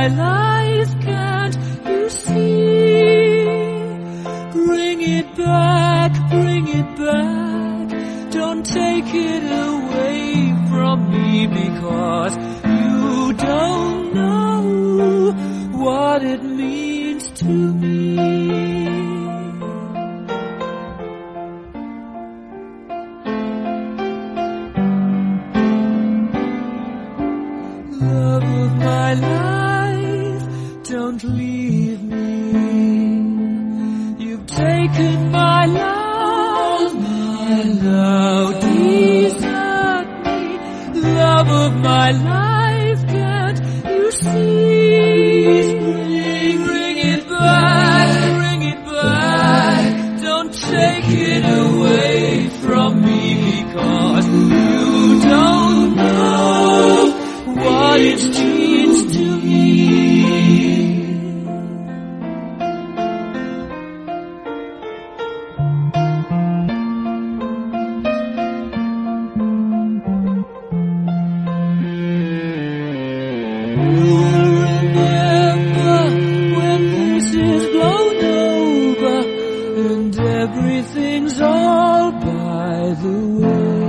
life, can't you see? Bring it back, don't take it away from me, because you don't know what it means to me. Love of my life, don't leave me. You've taken my love, now desert me. Love of my life, can't you see? Bring it back, don't take it away from me, because you don't know what it means to me. Remember when this is blown over and everything's all by the way.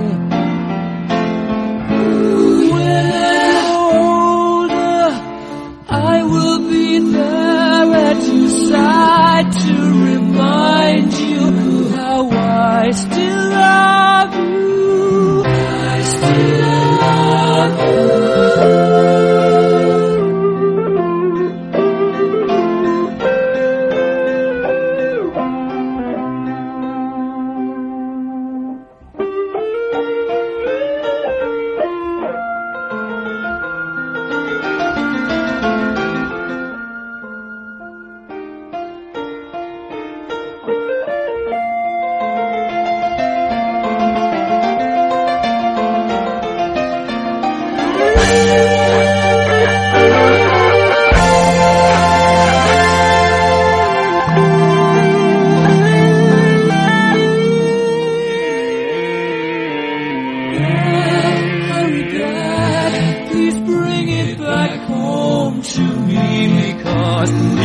I will be there at your side to remind you how I still love you. I still love you. Please bring it back home to me, because